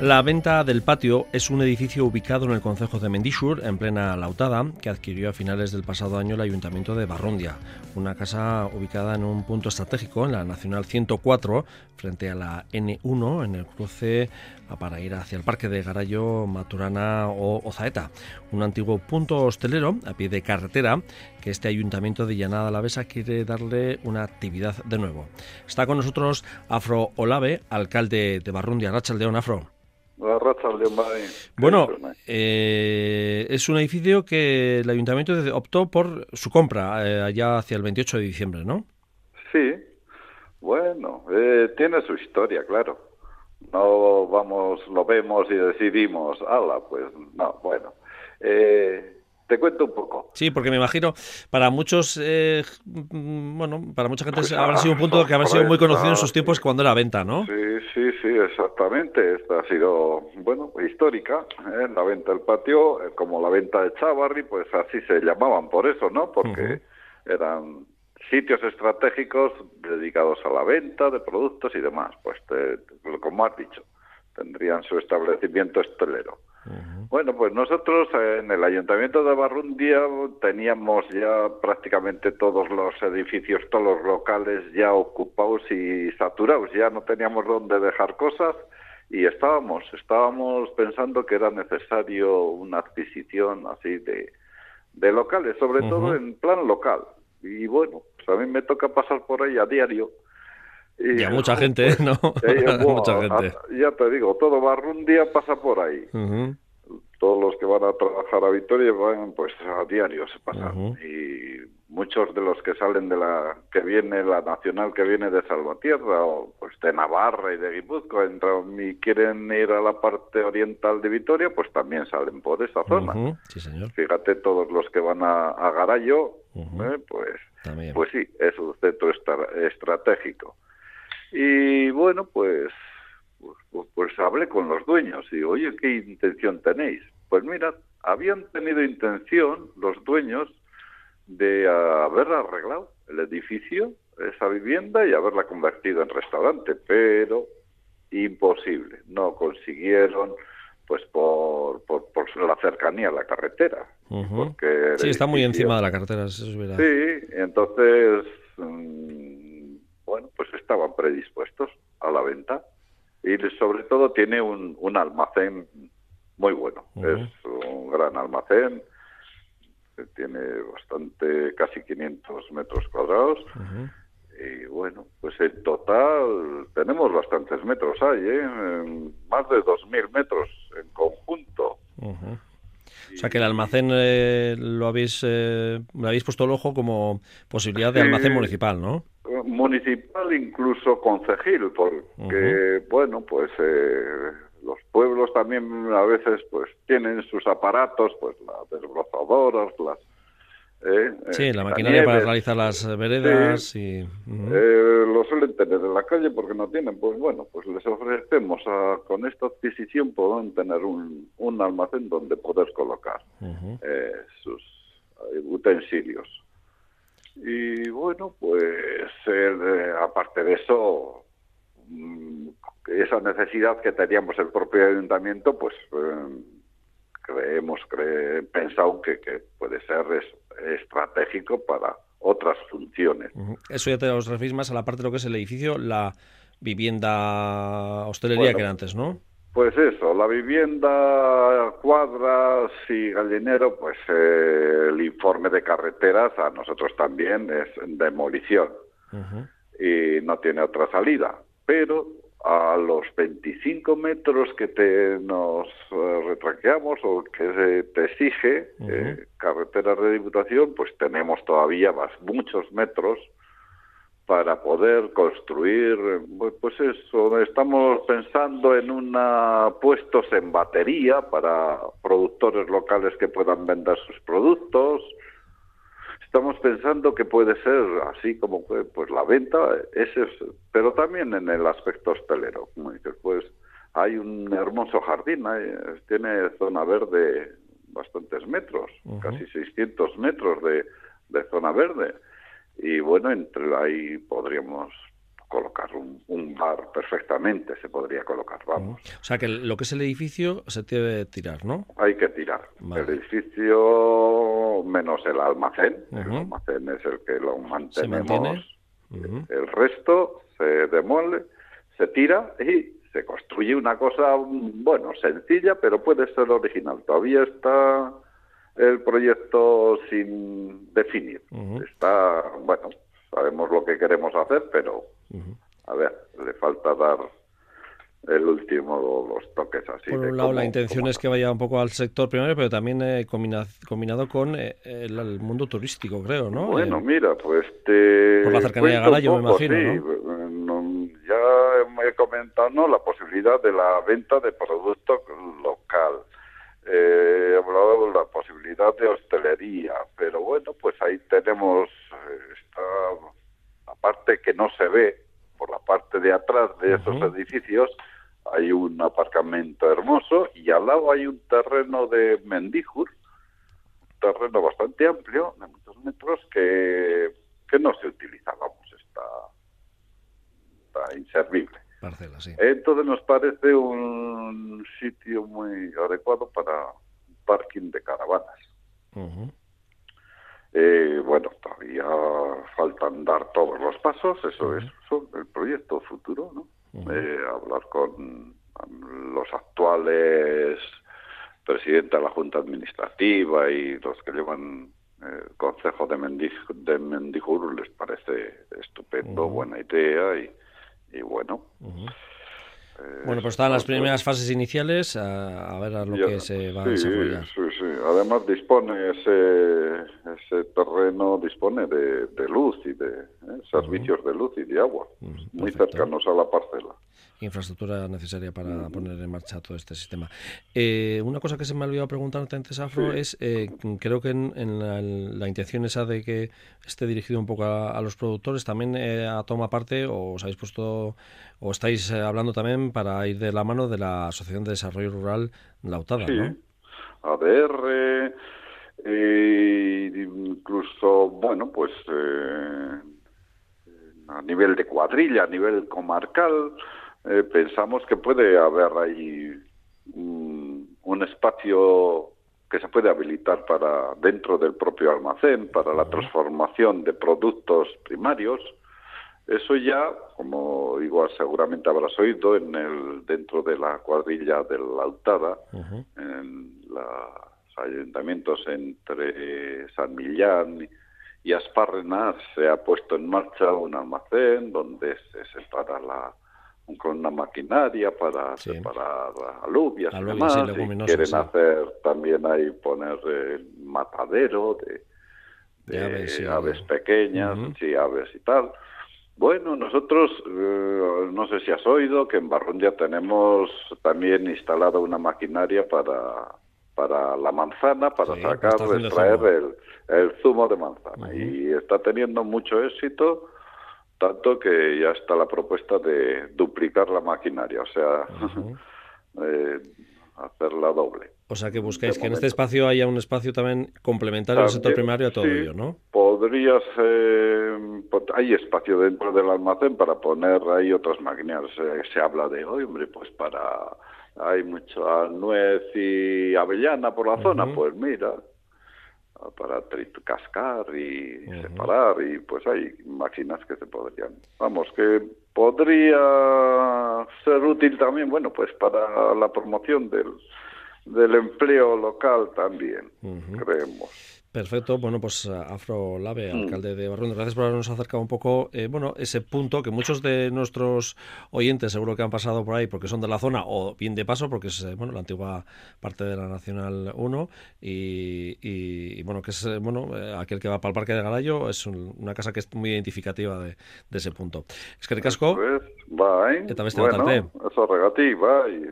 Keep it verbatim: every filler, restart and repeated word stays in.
La Venta del Patio es un edificio ubicado en el concejo de Mendixur, en plena Lautada, que adquirió a finales del pasado año el Ayuntamiento de Barrundia. Una casa ubicada en un punto estratégico, en la Nacional ciento cuatro, frente a la ene uno, en el cruce para ir hacia el Parque de Garayo, Maturana o Ozaeta. Un antiguo punto hostelero a pie de carretera que este Ayuntamiento de Llanada Alavesa quiere darle una actividad de nuevo. Está con nosotros Afro Olave, alcalde de Barrundia. Arratsaldeon, Afro. Bueno, eh, es un edificio que el Ayuntamiento optó por su compra eh, allá hacia el veintiocho de diciembre, ¿no? Sí, bueno, eh, tiene su historia, claro. No vamos, lo vemos y decidimos, ala, pues no, bueno. Eh, te cuento un poco. Sí, porque me imagino, para muchos, eh, bueno, para mucha gente pues habrá sido un punto que habrá sido muy conocido en sus tiempos cuando era venta, ¿no? Sí, sí, sí, exactamente. Esta ha sido, bueno, histórica, ¿eh? La Venta del Patio, eh, como la Venta de Chávarri, pues así se llamaban por eso, ¿no? Porque uh-huh. eran sitios estratégicos dedicados a la venta de productos y demás. Pues, te, te, como has dicho, tendrían su establecimiento hostelero. Uh-huh. Bueno, pues nosotros en el Ayuntamiento de Barrundia teníamos ya prácticamente todos los edificios, todos los locales ya ocupados y saturados, ya no teníamos dónde dejar cosas y estábamos, estábamos pensando que era necesario una adquisición así de, de locales, sobre uh-huh. todo en plan local. Y bueno, pues a mí me toca pasar por ahí a diario. Y, y a mucha gente, pues, ¿no? Eh, bueno, mucha gente. A, ya te digo, todo Barrundia pasa por ahí. Uh-huh. Todos los que van a trabajar a Vitoria van pues a diario se pasan. Uh-huh. Y muchos de los que salen de la que viene la nacional que viene de Salvatierra o pues de Navarra y de Guipúzcoa entran y quieren ir a la parte oriental de Vitoria, pues también salen por esa zona. Uh-huh. Sí, señor. Fíjate, todos los que van a, a Garayo, uh-huh. eh, pues también. Pues sí, es un centro estra- estratégico. Y bueno, pues, pues, pues, pues hablé con los dueños y, oye, ¿qué intención tenéis? Pues mira, habían tenido intención los dueños de haber arreglado el edificio, esa vivienda, y haberla convertido en restaurante, pero imposible. No consiguieron, pues por, por, por la cercanía a la carretera. Uh-huh. Porque sí, está muy edificio, encima de la carretera, eso es verdad. Sí, entonces, mmm, bueno, pues estaban predispuestos a la venta. Y sobre todo tiene un, un almacén muy bueno. Uh-huh. Es un gran almacén, tiene bastante, casi quinientos metros cuadrados. Uh-huh. Y bueno, pues en total tenemos bastantes metros ahí, ¿eh? Más de dos mil metros en conjunto. Uh-huh. O sea que el almacén eh, lo habéis eh, lo habéis puesto el ojo como posibilidad de sí, almacén municipal, ¿no? Municipal, incluso concejil, porque, uh-huh. bueno, pues eh, los pueblos también a veces pues tienen sus aparatos, pues las desbrozadoras, las... Eh, sí, la maquinaria para realizar las veredas sí, y... Uh-huh. eh, lo suelen tener en la calle porque no tienen, pues bueno, pues les ofrecemos a, con esta adquisición pueden tener un, un almacén donde poder colocar uh-huh. eh, sus eh, utensilios. Y bueno, pues eh, aparte de eso, mmm, esa necesidad que teníamos el propio ayuntamiento, pues eh, creemos, cre, pensado que, que puede ser eso, estratégico para otras funciones. Uh-huh. Eso ya te os referís más a la parte de lo que es el edificio, la vivienda hostelería bueno, que era antes, ¿no? Pues eso, la vivienda, cuadras y gallinero, pues eh, el informe de carreteras a nosotros también es demolición uh-huh. y no tiene otra salida, pero a los veinticinco metros que te nos eh, retranqueamos o que te exige uh-huh. eh, carretera de Diputación, pues tenemos todavía más, muchos metros para poder construir, pues eso, estamos pensando en una puestos en batería para productores locales que puedan vender sus productos. Estamos pensando que puede ser así como pues la venta, ese es, pero también en el aspecto hostelero. Como dices, pues hay un hermoso jardín, hay, tiene zona verde bastantes metros, uh-huh. casi seiscientos metros de, de zona verde. Y bueno, entre ahí podríamos colocar un, un bar perfectamente, se podría colocar, vamos. O sea que lo que es el edificio se debe tirar, ¿no? Hay que tirar. Vale. El edificio menos el almacén. Uh-huh. El almacén es el que lo mantenemos. ¿Se mantiene? Uh-huh. El resto se demole, se tira y se construye una cosa, bueno, sencilla, pero puede ser original. Todavía está el proyecto sin definir. Uh-huh. Está, bueno, sabemos lo que queremos hacer, pero, uh-huh. a ver, le falta dar el último, los toques así. Por un de lado, cómo, la intención es que vaya un poco al sector primario, pero también eh, combinado, combinado con eh, el, el mundo turístico, creo, ¿no? Bueno, eh, mira, pues te por la cercanía de Garayo, me imagino, sí, ¿no? ¿no? Ya he comentado, ¿no?, la posibilidad de la venta de producto local. Eh, he hablado de la posibilidad de hostelería, pero bueno, pues ahí tenemos eh, esta la parte que no se ve, por la parte de atrás de esos uh-huh. edificios, hay un aparcamiento hermoso y al lado hay un terreno de Mendíjur, un terreno bastante amplio, de muchos metros, que, que no se utiliza, vamos, está, está inservible. Parcela, sí. Entonces nos parece un sitio muy adecuado para un parking de caravanas. Uh-huh. Eh, bueno, todavía faltan dar todos los pasos, eso uh-huh. es eso, el proyecto futuro, ¿no? Uh-huh. Eh, hablar con los actuales presidentes de la Junta Administrativa y los que llevan el Concejo de, Mendij, de Mendijur, les parece estupendo, uh-huh. buena idea y, y bueno. Uh-huh. Eh, bueno, pues están las primeras fases iniciales, a, a ver a lo ya, que se va sí, a desarrollar. Sí, sí. Además dispone ese, ese terreno dispone de, de luz y de eh, servicios uh-huh. de luz y de agua, uh-huh. muy Perfecto. cercanos a la parcela. Infraestructura necesaria para uh-huh. poner en marcha todo este sistema. Eh, una cosa que se me ha olvidado preguntarte antes, Afro, sí. es, eh, creo que en, en la, la intención esa de que esté dirigido un poco a, a los productores, también eh, toma parte, o os habéis puesto, o estáis eh, hablando también para ir de la mano de la Asociación de Desarrollo Rural Lautada, sí. ¿no? A ver, eh, eh, incluso, bueno, pues eh, a nivel de cuadrilla, a nivel comarcal, eh, pensamos que puede haber ahí un, un espacio que se puede habilitar para dentro del propio almacén, para la transformación de productos primarios. Eso ya, como igual seguramente habrás oído, en el dentro de la cuadrilla de la Lautada, uh-huh. en los ayuntamientos entre San Millán y Asparrenas, se ha puesto en marcha un almacén donde se separa la con una maquinaria para sí. separar alubias, alubias y demás. Sí, y quieren sí. hacer también ahí poner el matadero de, de, de aves, sí. aves pequeñas, uh-huh. sí, aves y tal. Bueno, nosotros, eh, no sé si has oído, que en Barrundia tenemos también instalada una maquinaria para, para la manzana, para sí, sacar, extraer el, el zumo de manzana. Uh-huh. Y está teniendo mucho éxito, tanto que ya está la propuesta de duplicar la maquinaria, o sea, uh-huh. eh, hacerla doble. O sea que buscáis que en este espacio haya un espacio también complementario al sector primario a todo sí, ello, ¿no? Podría ser, hay espacio dentro del almacén para poner ahí otras máquinas. Se, se habla de, oye, hombre, pues para, hay mucha nuez y avellana por la uh-huh. zona, pues mira, para cascar y uh-huh. separar, y pues hay máquinas que se podrían, vamos, que podría ser útil también, bueno, pues para la promoción del del empleo local también, uh-huh. creemos. Perfecto, bueno, pues Afro Lave, alcalde de Barrundia, gracias por habernos acercado un poco, eh, bueno, ese punto que muchos de nuestros oyentes seguro que han pasado por ahí porque son de la zona o bien de paso porque es, bueno, la antigua parte de la Nacional uno y, y, y bueno, que es, bueno, aquel que va para el Parque de Garayo es un, una casa que es muy identificativa de, de ese punto. Es que ricasco, pues, bye. eta beste bueno, batarte. Eso regati, bye.